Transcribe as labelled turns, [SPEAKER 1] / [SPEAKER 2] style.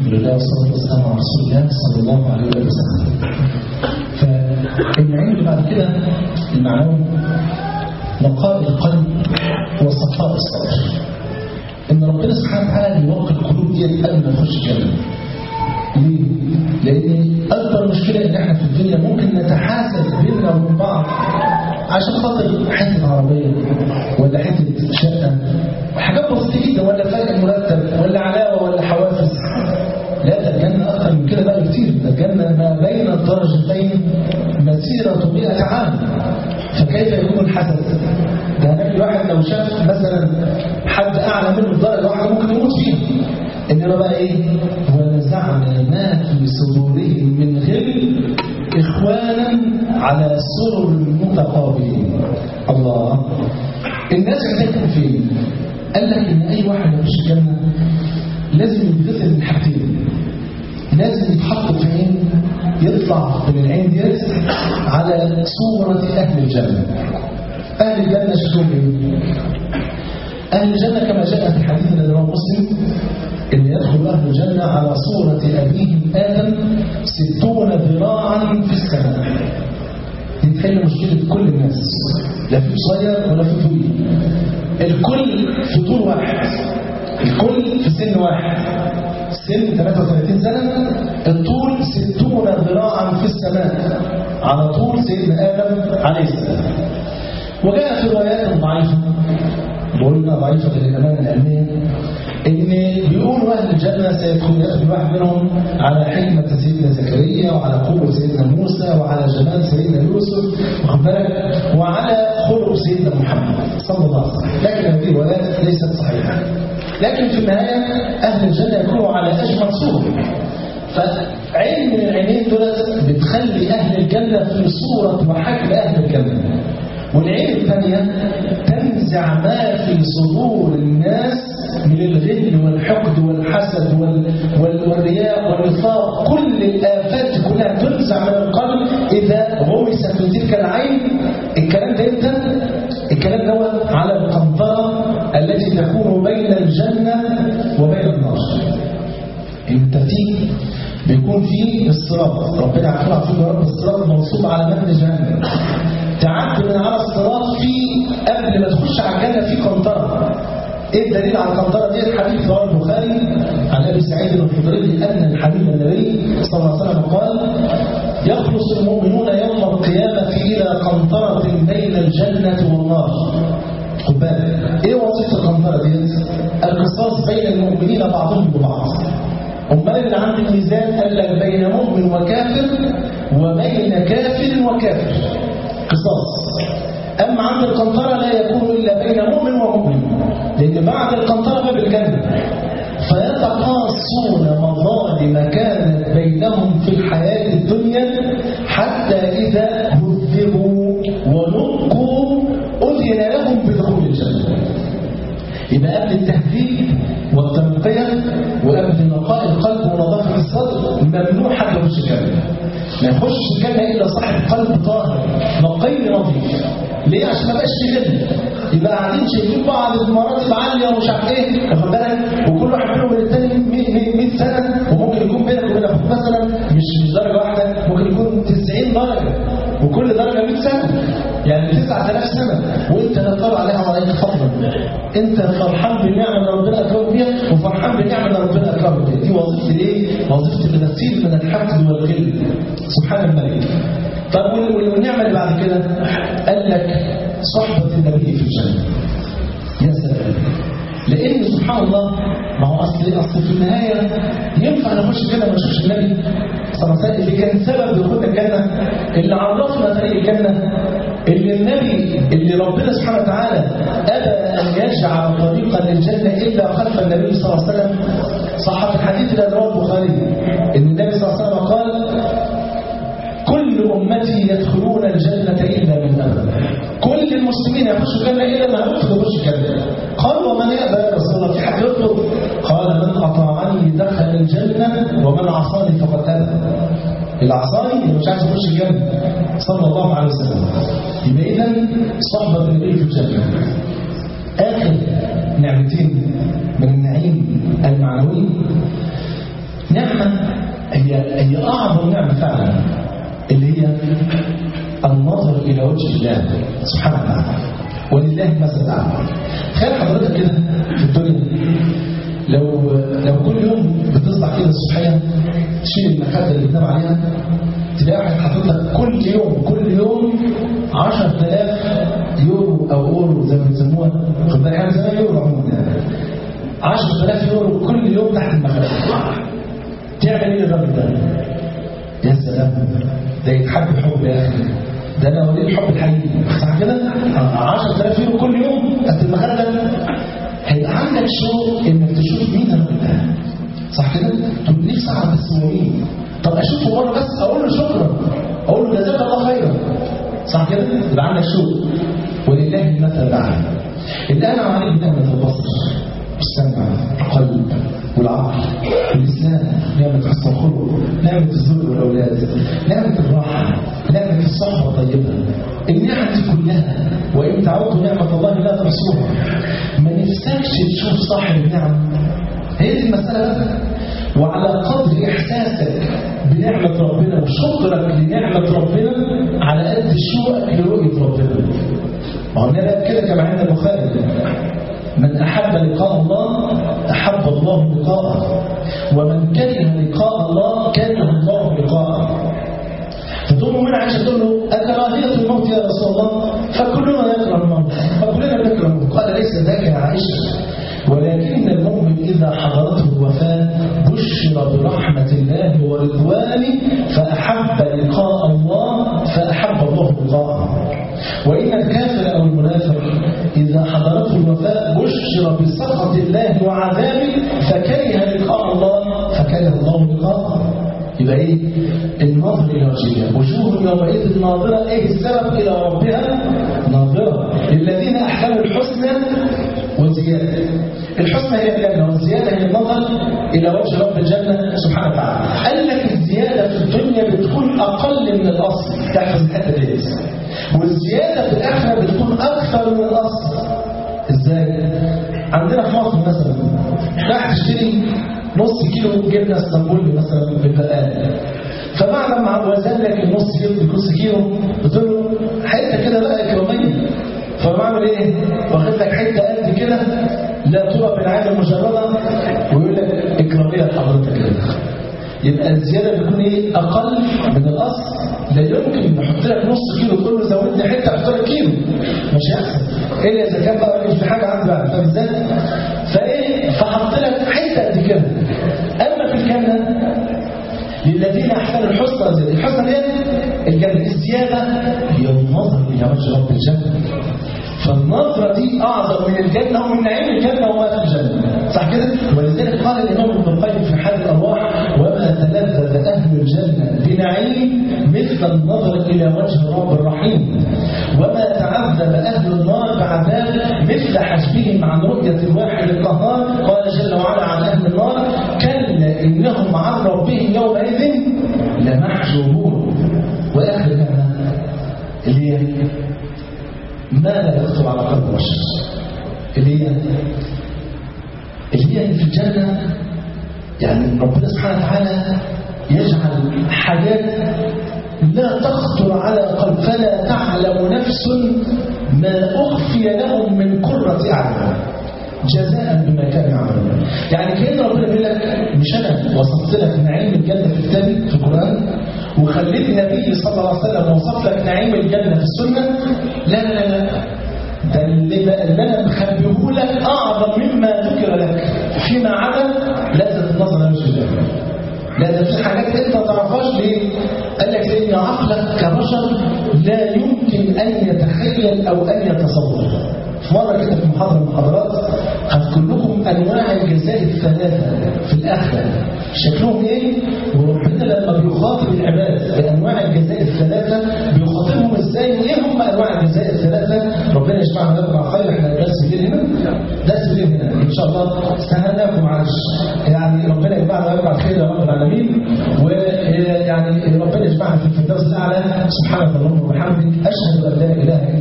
[SPEAKER 1] لله والصلاة والسلام على رسول الله صلى الله عليه وسلم. فالنعيم اللي بعد كده المعنوي نقاء القلب وصفاء الصدر. إن ربنا سبحانه وتعالى يوقف القلوب دي قبل ما تخش الجنة. ليه؟ لأن أكبر مشكلة إن إحنا في الدنيا ممكن نتحاسب بيننا وبين بعض عشان خاطر حتة عربية ولا حتة شقة وحاجات بسيطة جدا، ولا فرق مرتب ولا علاوة ولا حوافز. لا، ده الجنة أكثر من كده بقى كتير. ده الجنة ما بين الدرجتين مسيرة 100 عام. فكيف يكون الحسد؟ ده هناك الواحد لو شاف مثلا حد أعلى منه بدرجة واحدة ممكن يموت فيه. إنما بقى إيه؟ ونزعنا ما في صدورهم من غل إخوانا على سرر متقابلين. الله، الناس هتكون فين؟ قال لك إن أي واحد يخش الجنة لازم يتغسل من حاجتين. لازم يتحط في عين، يطلع من العين ديت على صورة أهل الجنة. أهل الجنة شكلهم إيه؟ أهل الجنة كما جاء في الحديث الذي رواه مسلم إن يدخل أهل الجنة على صورة أبيهم آدم 60 ذراعا في السماء. تتحل مشكلة كل الناس، لا في صغير ولا في طويل، الكل في طول واحد، الكل في سن واحد، سن 33 سنة، الطول 60 ذراعا في السماء على طول سيدنا آدم عليه السلام. وجاء في روايات ضعيفة، بقولنا ضعيفة للأمانة العلمية، إن بيقولوا أهل الجنة يدخل واحد منهم على حكمة سيدنا زكريا وعلى قوة سيدنا موسى وعلى جمال سيدنا يوسف وعلى خلق سيدنا محمد صلى الله عليه وسلم. لكن هذه الروايات ليست صحيحة. لكن في النهاية أهل الجنة يكونوا على أجمل صورة. فعين من العينين دولت بتخلي أهل الجنة في صورة وحكم أهل الجنة، والعين الثانية تنزع ما في صدور الناس من الغل والحقد والحسد والرياء والنفاق. كل الآفات كلها تنزع من القلب إذا غمس في تلك العين. الكلام ده امتى؟ الكلام ده على القنطرة التي تكون بين الجنة وبين النار. الترتيب بيكون فيه الصراط، ربنا عارفين يا رب الصراط منصوب على متن جهنم. تعدي من على الصراط في قبل ما تخش على الجنة في قنطرة. ايه الدليل على القنطرة دي؟ الحديث رواه البخاري عن ابي سعيد الخدري ان الحبيب النبي صلى الله عليه وسلم قال: يخلص المؤمنون يوم القيامة إلى قنطرة بين الجنة والنار. خد بالك، ايه وظيفة القنطرة دي؟ القصاص بين المؤمنين بعضهم ببعض. أمال اللي عند الميزان قال لك بين مؤمن وكافر وبين كافر وكافر قصاص. أما عند القنطرة لا يكون إلا بين مؤمن ومؤمن، لأن بعد القنطرة باب الجنة. فيتقاصون مظالم كانت بينهم في الحياة الدنيا حتى إذا هذبوا ونقوا أذن لهم بدخول الجنة. يبقى قبل التهذيب والتنقية وقبل نقاء القلب ونظافة الصدر ممنوع حد يخش الجنة. ما يخش الجنة إلا صاحب قلب طاهر نقي نظيف. ليه؟ عشان ما بقاش في غل. يبقى قاعدين شايفين بعض المراتب عالية ومش عارف ايه، واخد بالك، وكل واحد منهم من الثاني 100 سنة، وممكن يكون بينك وبين اخوك مثلا مش درجة واحدة، ممكن يكون 90 درجة، وكل درجة 100 سنة، يعني 9000 سنة، وانت لا ترى عليها وعليك فضلا. انت فرحان بالنعمة اللي ربنا اكرمك بيها، وفرحان بالنعمة اللي ربنا اكرمك بيها. دي وظيفة ايه؟ وظيفة الغسيل من الحقد والغل. سبحان الملك. طب والنعمة اللي بعد كده قال لك صحبة النبي في الجنة. يا سلام، لأن سبحان الله ما هو أصل في النهاية ينفع نخش الجنة ما نشوفش النبي صلى الله عليه وسلم اللي كان سبب دخول الجنة، اللي عرفنا طريق الجنة، اللي النبي اللي ربنا سبحانه وتعالى أبى أن يجعل طريقا للجنة إلا خلف النبي صلى الله عليه وسلم. صح في الحديث الذي رواه البخاري إن النبي صلى الله عليه وسلم قال: كل أمتي يدخلون الجنة إلا من أبى. كل المسلمين يخشوا الجنة إلا من أبى يخش الجنة. قال: ومن يأبى يا رسول الله؟ في حد يطلب؟ قال: من أطاعني دخل الجنة ومن عصاني فقد أبى. اللي عصاني مش عايز يخش الجنة صلى الله عليه وسلم. يبقى إذن صحبة النبي في الجنة. آخر نعمتين من النعيم المعنوي هي أعظم نعمة فعلا، اللي هي النظر إلى وجه الله سبحانه وتعالى. ولله المثل الأعلى. تخيل حضرتك كده في الدنيا، لو كل يوم بتصبح كده الصبحية تشيل المخدة اللي بتنام عليها، تلاقي واحد حاطط لك كل يوم 10,000 يورو أو أورو زي ما بيسموها، خد بالك يعني زي يورو عموما يعني 10,000 يورو كل يوم تحت المخدة. تعمل ايه الراجل ده؟ يا سلام، ده يتحب حب يا اخي، ده انا وليه الحب الحقيقي، صح كده؟ 10,000 يورو كل يوم تحت المخدة، هيبقى عندك شوق انك تشوف مين الراجل ده، صح كده؟ تقول نفسي اعرف بس هو مين، طب اشوفه مره بس اقول له شكرا، اقول له جزاك الله خيرا، صح كده؟ يبقى عندك شوق. ولله المثل الاعلى. اللي انا عليه نعمه البصر والسمع والقلب والعقل والإسلام، نعمة حسن الخلق، نعمة الزوج والأولاد، نعمة الراحة، نعمة الصحبة الطيبة، النعم دي كلها وإن تعودوا نعمة الله لا تحصوها. ما نفسكش تشوف صاحب النعم، هي دي المسألة. وعلى قدر إحساسك بنعمة ربنا وشكرك لنعمة ربنا على قد شوقك لرؤية ربنا. وهو النبي كده كما عند البخاري: من أحب لقاء الله أحب الله لقاءه، ومن كره لقاء الله كره الله لقاءه. فتقول من عائشة تقول له: أكراهية الموت يا رسول الله؟ فكلنا يكره الموت، فكلنا نكره الموت. قال: ليس ذاك يا عائشة، ولكن المؤمن إذا حضرته الوفاة بشر برحمة الله ورضوانه فأحب لقاء الله فأحب الله لقاءه. وإن الكافر أو المنافق إذا حضرته الوفاة بشر بسخط الله وعذابه فكره لقاء الله فكره الله لقاءه. يبقى إيه؟ النظر إلى وجهه، وجوه يومئذ ناظرة. إيه السبب؟ إلى ربها ناظرة. للذين أحسنوا الحسنى وزيادة. الحسنى هي الجنة، والزيادة هي النظر إلى وجه رب الجنة سبحانه وتعالى. قال لك الزيادة في الدنيا بتكون أقل من الأصل، تحفظ الحتة دي، والزيادة في الآخرة بتكون أكثر من الأصل. إزاي؟ عندنا في مصر مثلا راح تشتري نص كيلو جبنة اسطنبولي مثلا بالبقالة، فبعد ما وزن لك نص كيلو قلت له حتة كده بقى إكرامية، فبعمل إيه؟ واخد لك حتة قد كده لا ترى بالعين المجردة ويقول لك إكرامية لحضرتك كده. يبقى الزيادة بتكون إيه؟ أقل من الأصل. لا يمكن نحط لك نص كيلو تقول له زود لي حتة أحط لك كيلو، مش هيحصل إلا إذا كان بقى في حاجة عنده بقى، فاهم إزاي؟ فإيه؟ فحط لك حتة قد كده. أما في الجنة للذين أحسنوا الحسنى وزيادة. الحسنى هي الجنة، الزيادة هي النظر إلى وجه رب الجنة. فالنظرة دي أعظم من الجنة ومن نعيم الجنة وما في الجنة، صح كده؟ ولذلك قال الإمام ابن القيم في حال الأرواح: وما تلذذ أهل الجنة بنعيم مثل النظر إلى وجه الرب الرحيم، وما تعذب أهل النار بعذاب مثل حجبهم عن رؤية الواحد القهار. قال جل وعلا عن أهل النار: كلا إنهم عن ربهم يومئذ لمحجوبون. وآخر كلمة اللي هي ما لا يخطر على قلب بشر، اللي هي في الجنة. يعني ربنا سبحانه وتعالى يجعل حاجات لا تخطر على قلب، فلا تعلم نفس ما أخفي لهم من قرة أعين جزاء بما كانوا يعملون. يعني كأن ربنا بيقول لك: مش أنا وصفت لك نعيم الجنة في الكتاب في القرآن، وخليت النبي صلى الله عليه وسلم وصف لك نعيم الجنة في السنة؟ لا لا لا، ده اللي أنا مخبيه لك أعظم مما ذكر لك، فيما عدا لذة النظر إلى وجه الله. لا، ده في حاجات أنت ما تعرفهاش. ليه؟ قال لك لأن عقلك كبشر لا يمكن أن يتخيل أو أن يتصور. في مرة كده في محاضرة من المحاضرات هذكر لكم أنواع الجزاء الثلاثة في الآخرة شكلهم إيه، وربنا لما بيخاطب العباد بأنواع الجزاء الثلاثة بيخاطبهم إزاي، وإيه هم أنواع الجزاء الثلاثة. ربنا يجمعنا لكم على خير. إحنا درس الليل هنا إن شاء الله. استهناكم معلش، يعني ربنا يجمعنا لكم على خير يا رب العالمين. ويعني ربنا يجمعنا في الفردوس الأعلى. سبحانك اللهم وبحمدك، أشهد أن لا إله إلا